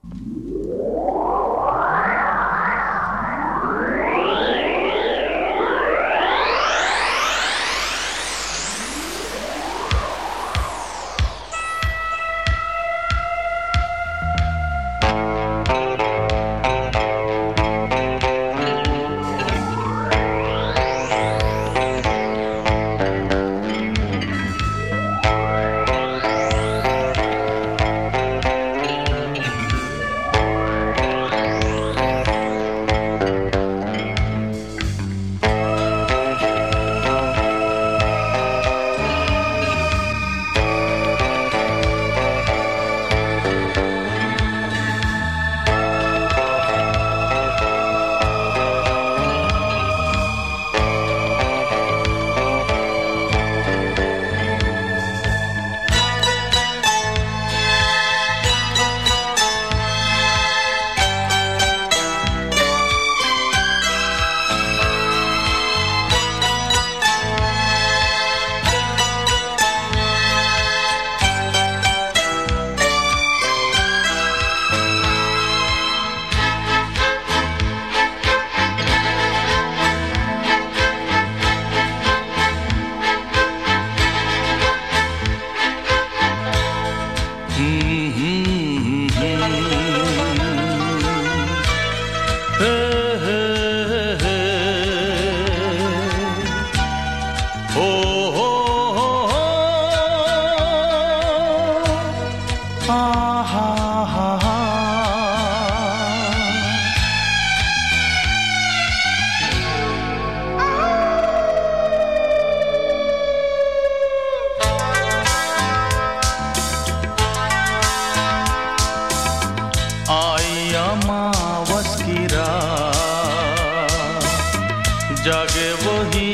जागे वही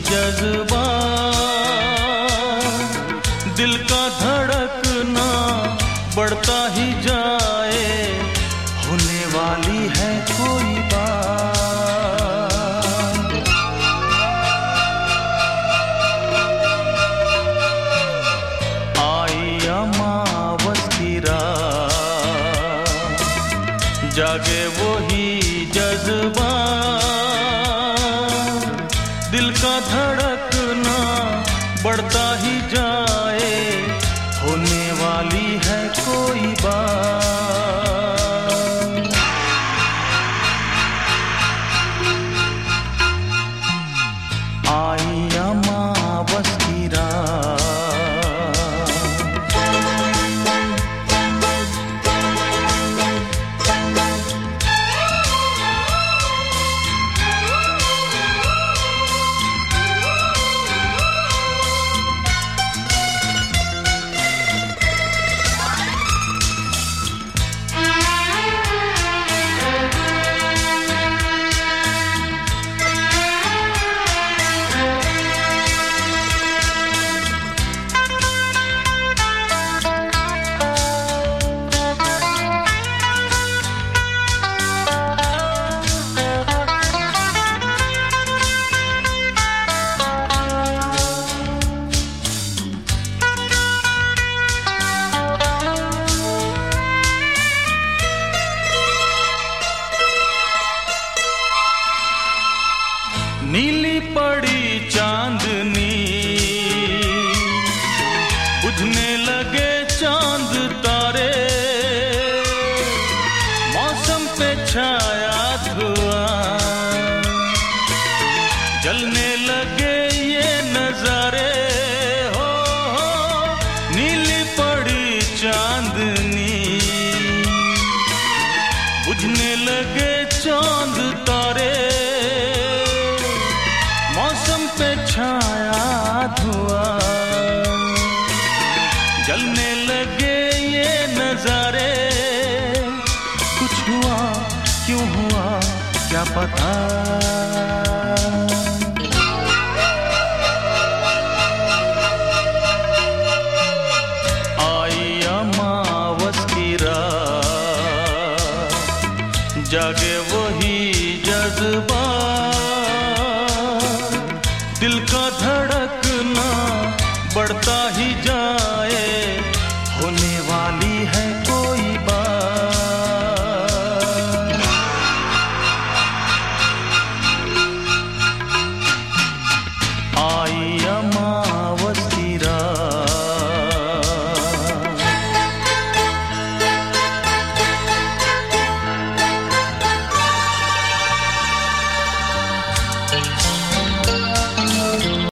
जज्बा, दिल का धड़कना बढ़ता ही जाए, होने वाली है कोई बात। आई अमावस की रात, जागे वही जज्बा, दिल का धड़कना बढ़ता ही जाए, होने वाली है कोई बात। आई अमावस की रात, नीली पड़ी चांदनी, बुझने लगे चांद तारे, मौसम पे छाया धुआं, जलने लगे ये नजारे हो, नीली पड़ी चांदनी, बुझने लगे चांद तारे, मौसम पे छाया धुआं, जलने लगे ये नजारे, कुछ हुआ क्यों हुआ क्या पता। आई अमावस की रात, जागे वही जज्बा, दिल का धड़कना बढ़ता ही जा